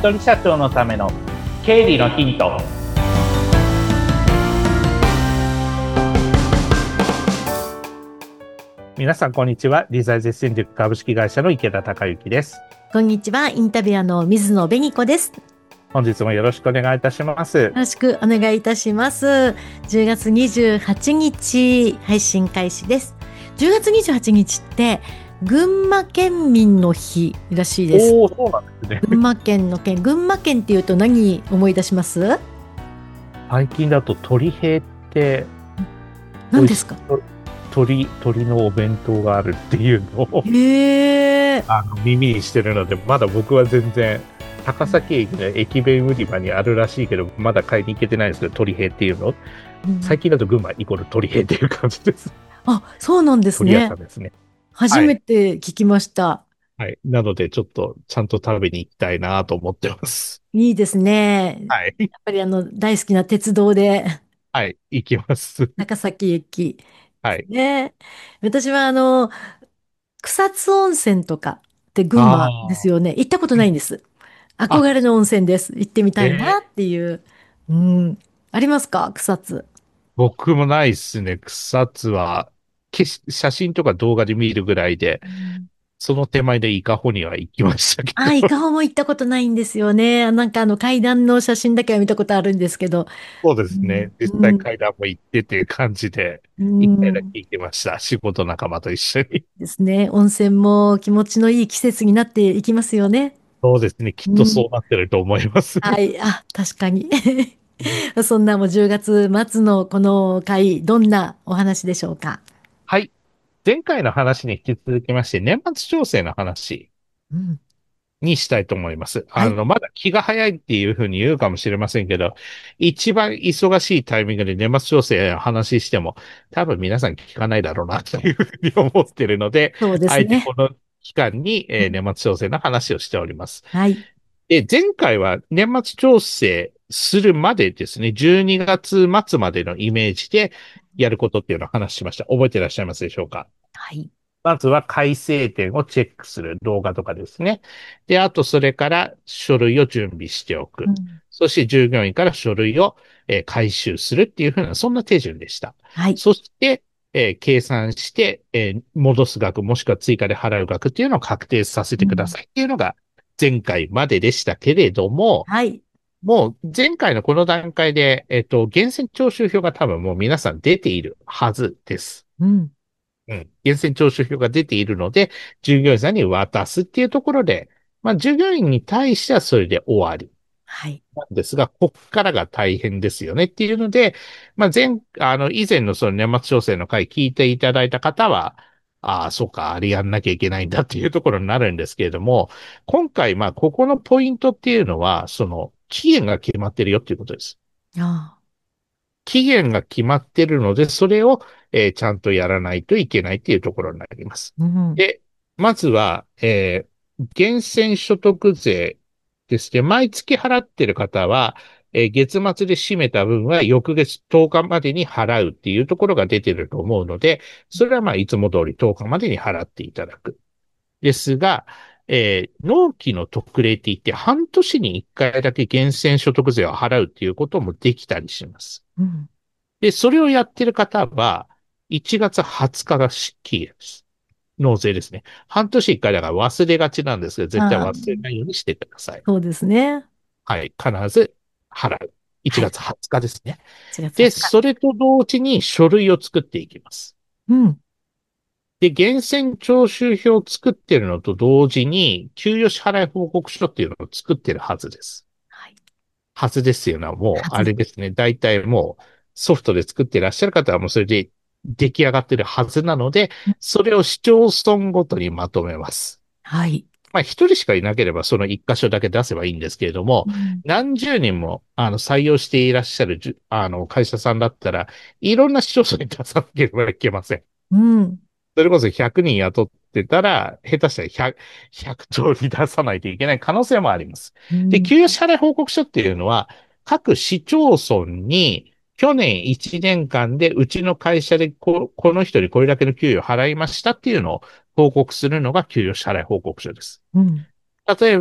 人社長のための経理のヒント。皆さんこんにちは。理財実戦塾株式会社の池田孝之です。 こんにちは。インタビュアーの水野紅子です。 本日もよろしくお願いいたします。 よろしくお願いいたします。10月28日配信開始です。10月28日って群馬県民の日らしいです。 おー、そうなんですね。 群馬県の県、群馬県っていうと何思い出します？ 最近だと鳥平って何ですか？ 鳥のお弁当があるっていうのをへー。 耳にしてるので、まだ僕は全然高崎駅の駅弁売り場にあるらしいけど、まだ買いに行けてないんですけど、鳥平っていうの、最近だと群馬イコール鳥平っていう感じです。 あ、そうなんです鳥屋さね。 んですね。 初めて聞きました。 はい。なので、ちょっとちゃんと食べに行きたいなと思ってます。 いいですね。 はい。 やっぱり大好きな鉄道ではい。行きます。 高崎駅はい。 ね。私は草津温泉とかって群あ馬ですあ。 よね。行ったことないんです。 あ、 憧れの温泉です。行ってみたいなえっていう。うん。ありますか草津？ 僕もないっすね。草津は、写真とか動画で見るぐらいで、 うん。 その手前で伊香保には行きましたけあ、伊ど。 香保も行ったことないんですよね。なんか階段の写真だけは見たことあるんですけど。 そうでうん。 すね。実際うん。 階段も行ってっていう感じで、 う一回だんけ行きました。仕事仲間と一緒に。 ですね。温泉も気持ちのいい季節になっていきますよね。 そうですね。きっとうん。 そうなってると思います。 はい。あ、確かに。そんなもう10月末のこの回、どんなお話でしょうか？ はい。前回の話に引き続きまして、年末調整の話うん。 にしたいと思います。 はい。 まだ気が早いっていうふうに言うかもしれませんけど、一番忙しいタイミングで年末調整の話しても、多分皆さん聞かないだろうなというふうに思っているので、 そうであすね。 えてこの期間に、 うん。 年末調整の話をしております。 はい。 で、前回は年末調整するまでですね、12月末までのイメージでやることっていうのを話しました。覚えていらっしゃいますでしょうか？ はい。 まずは改正点をチェックする動画とかですね。で、あとそれから書類を準備しておく。 うん。 そして従業員から書類を、回収するっていうふうな、そんな手順でした。 はい。 そして、計算して、戻す額もしくは追加で払う額っていうのを確定させてくだうん。 さいっていうのが前回まででしたけれども、 はい。 もう前回のこの段階で、源泉徴収票が多分もう皆さん出ているはずです。 うん。 うん。源泉徴収票が出ているので、従業員さんに渡すっていうところで、まあ、従業員に対してはそれで終わりはい。 なんですが、こっからが大変ですよねっていうので、まあ、以前のその年末調整の回聞いていただいた方は、ああ、そうか、あれやんなきゃいけないんだっていうところになるんですけれども、今回、まあ、ここのポイントっていうのは、その、期限が決まってるよっていうことです。 ああ。 期限が決まってるので、それを、ちゃんとやらないといけないっていうところになります。 うん。 で、まずは、源泉所得税ですね。毎月払ってる方は、月末で締めた分は翌月10日までに払うっていうところが出てると思うので、それはまあいつも通り10日までに払っていただく。ですが、納期の特例って言って半年に1回だけ源泉所得税を払うっていうこともできたりします。 うん。 で、それをやってる方は、1月20日が期限です。納税ですね。半年1回だから忘れがちなんですけど、絶対ああ。 忘れないようにしてください。 そうですね。 はい。必ず払う。1 はい。 月20日ですね。 4月で、 20日。 それと同時に書類を作っていきます。 うん。 で、源泉徴収票を作ってるのと同時に、給与支払い報告書っていうのを作ってるはずです。 はい。 はずですよね。もう、あはず。 れですね。大体もう、ソフトで作っていらっしゃる方はもうそれで出来上がってるはずなので、それを市町村ごとにまとめます。 はい。 まあ、一人しかいなければその一箇所だけ出せばいいんですけれども、 うん。 何十人も、採用していらっしゃる会社さんだったら、いろんな市町村に出さなければいけません。 うん。 それこそ100人雇ってたら、下手したら100通り出さないといけない可能性もあります。で、 うん。 給与支払い報告書っていうのは、各市町村に去年1年間でうちの会社でこの人にこれだけの給与を払いましたっていうのを報告するのが給与支払い報告書です。 うん。 例えば、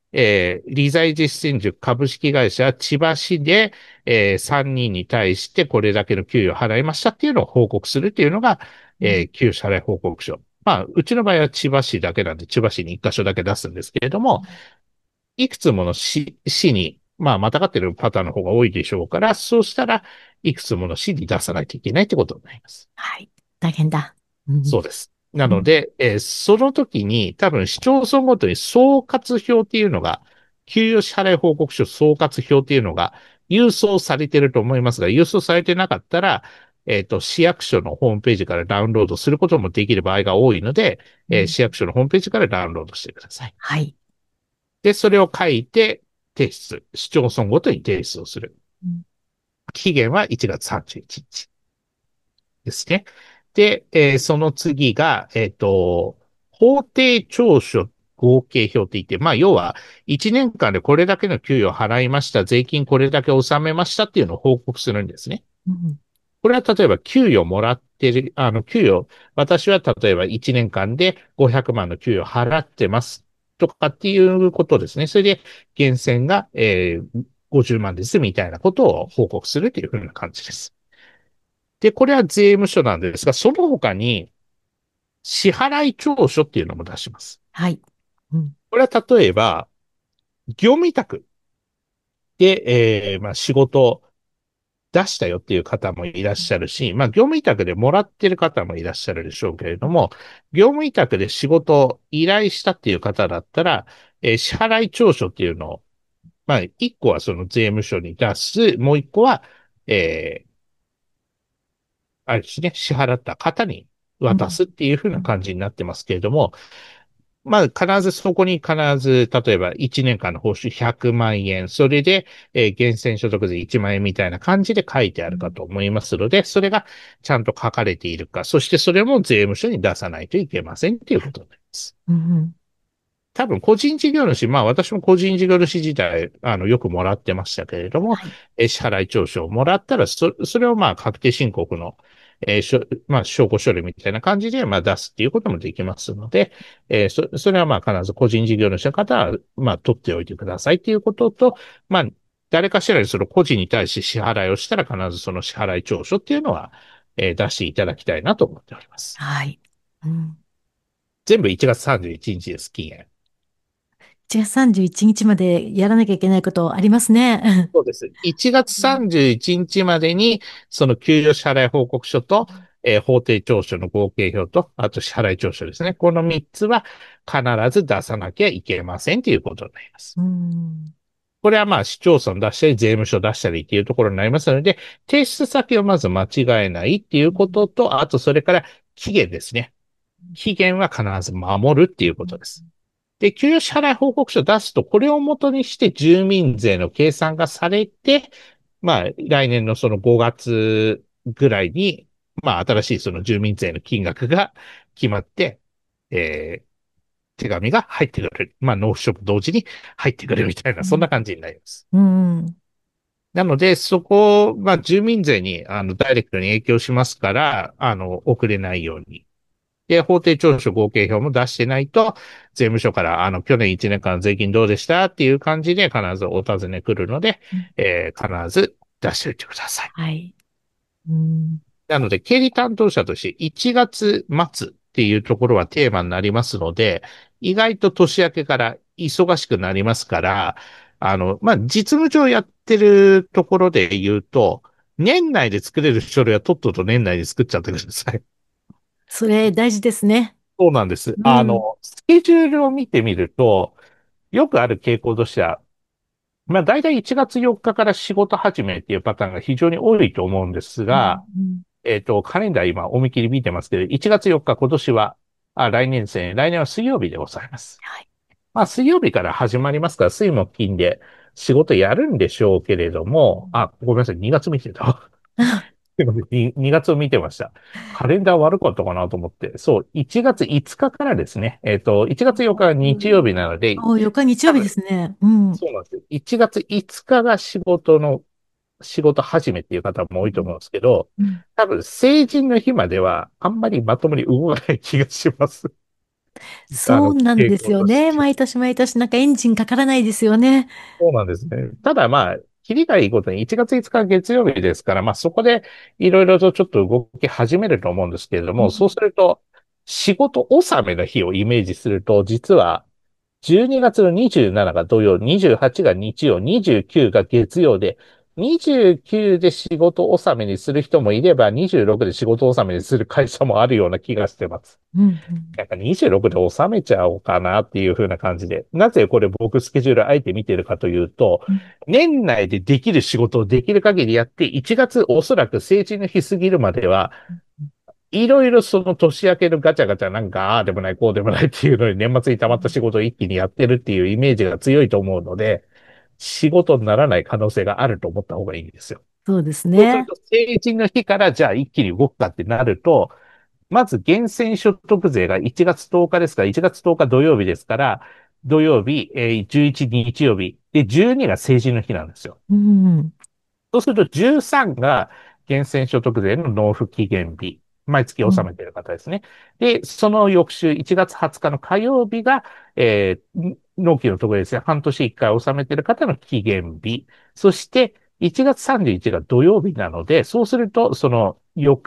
理財実践塾株式会社千葉市で、3人に対してこれだけの給与を払いましたっていうのを報告するっていうのが、給与支払い報告書。まあ、うちの場合は千葉市だけなんで、千葉市に1箇所だけ出すんですけれども、いくつもの市に、まあ、またがってるパターンの方が多いでしょうから、そうしたらいくつもの市に出さないといけないってことになります。 はい。大変だ。うん。 そうです。なうん。 ので、その時に多分市町村ごとに総括表っていうのが、給与支払い報告書総括表っていうのが郵送されてると思いますが、郵送されてなかったら、市役所のホームページからダウンロードすることもできる場合が多いので、 うん。 市役所のホームページからダウンロードしてください。 はい。 で、それを書いて提出、市町村ごとに提出をする。 うん。 期限は1月31日ですね。で、その次が、法定調書合計表って言って、まあ、要は、1年間でこれだけの給与を払いました、税金これだけ納めましたっていうのを報告するんですね。 うん。 これは例えば給与もらってる、給与、私は例えば1年間で500万の給与を払ってますとかっていうことですね。それで、源泉が、50万ですみたいなことを報告するというふうな感じです。で、これは税務署なんですが、その他に支払い調書っていうのも出します。 はい。うん。 これは例えば、業務委託で、まあ仕事出したよっていう方もいらっしゃるし、まあ、業務委託でもらってる方もいらっしゃるでしょうけれども、業務委託で仕事を依頼したっていう方だったら、支払い調書っていうのを、まあ、一個はその税務署に出す、もう一個は、えあれですね、支払った方にうん。 渡すっていうふうな感じになってますけれども、まあ、必ずそこに必ず、例えば1年間の報酬100万円、それで、源泉所得税1万円みたいな感じで書いてあるかと思いますので、それがちゃんと書かれているか、そしてそれも税務署に出さないといけませんっていうことになります。 うん。 多分個人事業主、まあ私も個人事業主自体、よくもらってましたけれども、 はい。 支払い調書をもらったら、それをまあ確定申告の、まあ証拠書類みたいな感じで、まあ出すっていうこともできますので、それはまあ必ず個人事業主の方は、まあ取っておいてくださいっていうことと、まあ、誰かしらにその個人に対して支払いをしたら必ずその支払い調書っていうのは、出していただきたいなと思っております。 はい。うん。 全部1月31日です、期限。 1月31日までやらなきゃいけないことありますね。 そうです。1月31日までに、その給与支払い報告書と、法定調書の合計表と、あと支払い調書ですね。この3つは必ず出さなきゃいけませんということになります。 うん。 これはまあ市町村出したり、税務署出したりっていうところになりますので、提出先をまず間違えないっていうことと、あとそれから期限ですね。期限は必ず守るっていうことです。で、給与支払い報告書を出すと、これをもとにして住民税の計算がされて、まあ、来年のその5月ぐらいに、まあ、新しいその住民税の金額が決まって、え手紙が入ってくる。まあ、納付書と同時に入ってくるみたいな、そんな感じになります。 うん。 なので、そこ、まあ、住民税に、ダイレクトに影響しますから、遅れないように。で、法定調書合計表も出してないと、税務署から、去年1年間の税金どうでしたっていう感じで必ずお尋ね来るので、必ず出しておいてください。 はい。うん。 なので、経理担当者として1月末っていうところはテーマになりますので、意外と年明けから忙しくなりますから、まあ、実務上やってるところで言うと、年内で作れる書類はとっとと年内で作っちゃってください。 それ大事ですね。 そうなんです。 うん。 スケジュールを見てみると、よくある傾向としては、まあ大体1月4日かから仕事始めっていうパターンが非常に多いと思うんですうん。 が、 うん。 カレンダー今お見切り見てますけど、1月4日今年は、来年は水曜日でございます。 はい。 まあ水曜日から始まりますから、水木金で仕事やるんでしょうけれども、ごめんなさい、2月見てた。すいません、2月を見てました。カレンダー悪かったかなと思って。そう、1月5日かからですね。1月4日は日曜日なので、 4日日曜日で多分、 すね。うん。 そうなんですよ。1月5日が仕事始めっていう方も多いと思うんですけど、 うん。 多分成人の日まではあんまりまともに動かない気がします。 そうなん傾ですよね。 向として。 毎年毎年なんかエンジンかからないですよね。 そうなんですね。ただまあ、切りがいいことに1月5日月曜日ですから、まあそこでいろいろとちょっと動き始めると思うんですけれども、そうすると、仕事納めの日をイメージすると、実は12月の27が土曜、28が日曜、29が月曜で、29で仕事納めにする人もいれば、26で仕事納めにする会社もあるような気がしてます。 うんうんなんか26で収めちゃおうかなっていう風な感じで。なぜこれ僕スケジュールあえて見てるかというと、 うん年内でできる仕事をできる限りやって、1月おそらく成人の日過ぎるまでは、いろいろその年明けのガチャガチャなんか、ああでもない、こうでもないっていうのに年末に溜まった仕事を一気にやってるっていうイメージが強いと思うので、仕事にならない可能性があると思った方がいいんですよ。 そうですね。 そうすると、成人の日からじゃあ一気に動くかってなると、まず、源泉所得税が1月10日ですから、1月10日土曜日ですから、土曜日、11日曜日、で、12が成人の日なんですよ。 うん。 そうすると、13が源泉所得税の納付期限日。毎月うん。 納めている方ですね。で、その翌週、1月20日の火曜日が、納期のところですね。半年1回納めている方の期限日。そして、1月31が土曜日なので、そうすると、その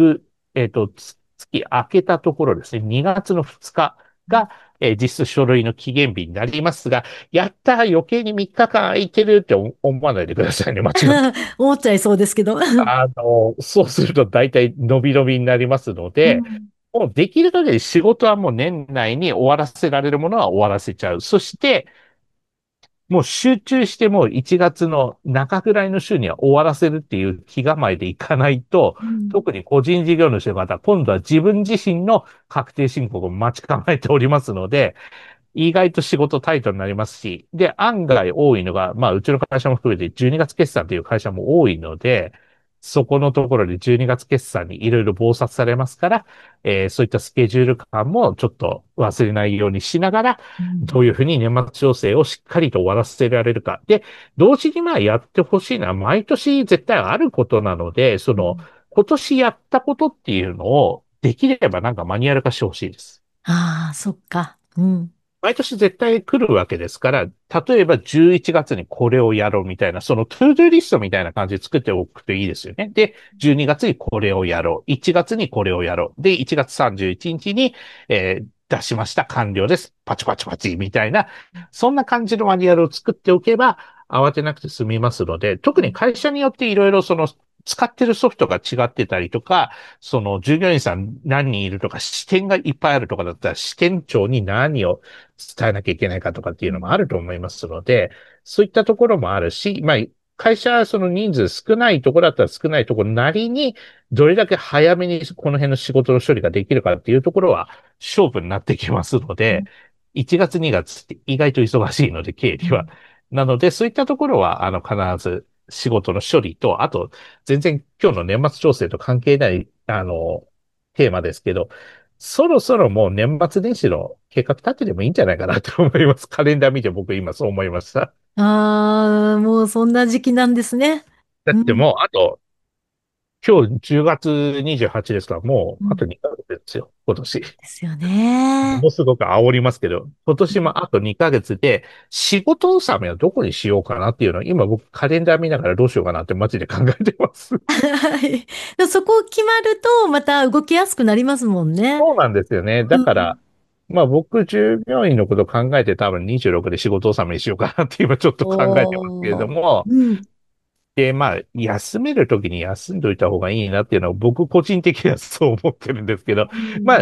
月明けたところですね。2月の2日が、実質書類の期限日になりますが、やったー余計に3日間空いてるって思わないでくださいね。間違って。 思っちゃいそうですけど。 そうすると大体伸び伸びになりますので、 うん。 もうできる限り仕事はもう年内に終わらせられるものは終わらせちゃう。そして、もう集中してもう1月の中ぐらいの週には終わらせるっていう気構えでいかないと、 うん。 特に個人事業主の方、今度は自分自身の確定申告を待ち構えておりますので、意外と仕事タイトになりますし、で、案外多いのが、まあ、うちの会社も含めて12月決算という会社も多いので、そこのところで12月決算にいろいろ忙殺されますから、そういったスケジュール感もちょっと忘れないようにしながら、 うん。 どういうふうに年末調整をしっかりと終わらせられるか。で、同時にまあやってほしいのは毎年絶対あることなので、今年やったことっていうのをできればなんかマニュアル化してほしいです。 ああ、そっか。うん。 毎年絶対来るわけですから、例えば11月にこれをやろうみたいな、そのトゥードゥリストみたいな感じで作っておくといいですよね。で、12月にこれをやろう。1月にこれをやろう。で、1月31日に、出しました。完了です。パチパチパチみたいな、そんな感じのマニュアルを作っておけば、慌てなくて済みますので、特に会社によっていろいろ使ってるソフトが違ってたりとか、その従業員さん何人いるとか、支店がいっぱいあるとかだったら、支店長に何を伝えなきゃいけないかとかっていうのもあると思いますので、そういったところもあるし、まあ、会社はその人数少ないところだったら少ないところなりに、どれだけ早めにこの辺の仕事の処理ができるかっていうところは勝負になってきますので、1月2月って意外と忙しいので、経理は。 うん。 なので、そういったところは、必ず仕事の処理と、あと、全然今日の年末調整と関係ない、テーマですけど、そろそろもう年末年始の計画立ててもいいんじゃないかなと思います。カレンダー見て僕今そう思いました。 ああ、もうそんな時期なんですね。 だっうん。 てもう、あと、今日10月28ですから、もう、あうん。 と2ヶ月ですよ、今年。 ですよね。 ものすごく煽りますけど、今年もあと2ヶ月で、仕事納めはどこにしようかなっていうのを、今僕カレンダー見ながらどうしようかなってマジで考えてます。 はい。でそこ決まると、また動きやすくなりますもんね。 そうなんですよね。だから、 うん。 まあ僕、従業員のことを考えて多分26で仕事納めにしようかなって今ちょっと考えてますけれどおー。 も、 うん。 で、まあ、休めるときに休んどいた方がいいなっていうのは僕個人的にはそう思ってるんですけど、 うん。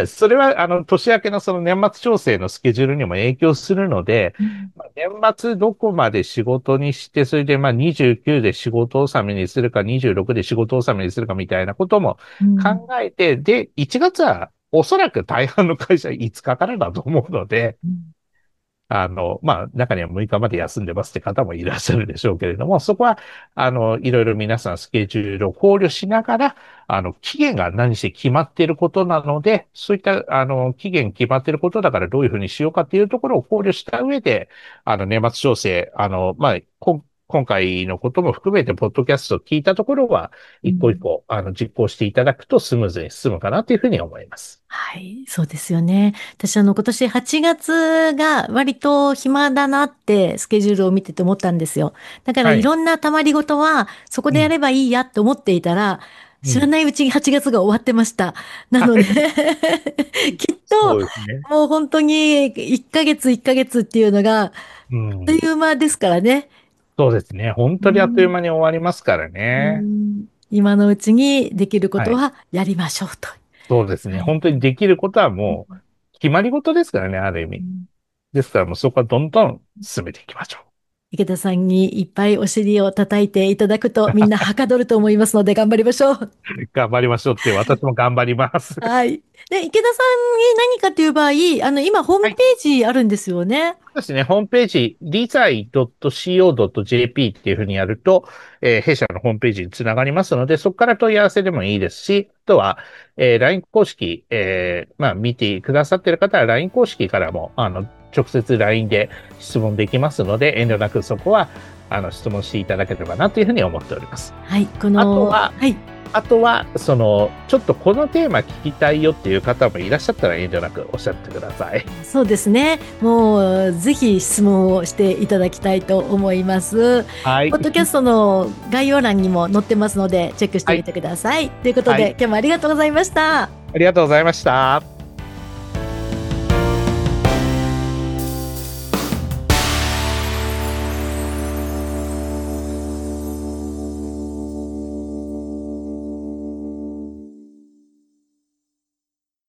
まあ、それは年明けのその年末調整のスケジュールにも影響するので、 うん。 まあ、年末どこまで仕事にして、それでまあ29で仕事納めにするか、26で仕事納めにするかみたいなことも考うん。 えて、で、1月はおそらく大半の会社5日かからだと思うので、 うん。 まあ、中には6日まで休んでますって方もいらっしゃるでしょうけれども、そこは、いろいろ皆さんスケジュールを考慮しながら、期限が何して決まっていることなので、そういった、期限決まっていることだからどういうふうにしようかっていうところを考慮した上で、年末調整、まあ、 今回のことも含めて、ポッドキャストを聞いたところは、一個一個、実行していただくとスムーズに進むかなというふうに思います。 はい、そうですよね。私今年8月が割と暇だなってスケジュールを見てて思ったんですよ。だからはい。 いろんな溜まりごとはそこでやうん。 ればいいやって思っていたら、知らうん。 ないうちに8月が終わってました。なのできっとそうですね。 もう本当に1ヶ月1ヶ月っていうのがあっうん。 という間ですからね。 そうですね。本当にあっという間に終わりますからね。 今のうちにできるこはい。 とはやりましょうと。 そうですね。 はい。 本当にできることはもう、決まり事ですからね、ある意味。ですからもうそこはどんどん進めていきましょ池田さんにいっぱいお尻を叩いていただくとみんなう。 はかどると思いますので頑張りましょう。 頑張りましょうって、私も頑張ります。 はい。で、池田さんに何かという場合、今ホームはい。 ページあるんですよね。 そうですね。ホームページ、理財.co.jp っていうふうにやると、弊社のホームページにつながりますので、そこから問い合わせでもいいですし、あとは、LINE 公式、見てくださっている方は LINE 公式からも、直接 LINE で質問できますので、遠慮なくそこは、質問していただければなというふうに思っております。 はい。 あとは、 はい。 ちょっとこのテーマ聞きたいよっていう方もいらっしゃったら遠慮なくおっしゃってください。 そうですね。もう、ぜひ質問をしていただきたいと思います。 はい。 ポッドキャストの概要欄にも載ってますので、チェックしてはい。 みてください。ということで、 はい。 今日もありがとうございました。 ありがとうございました。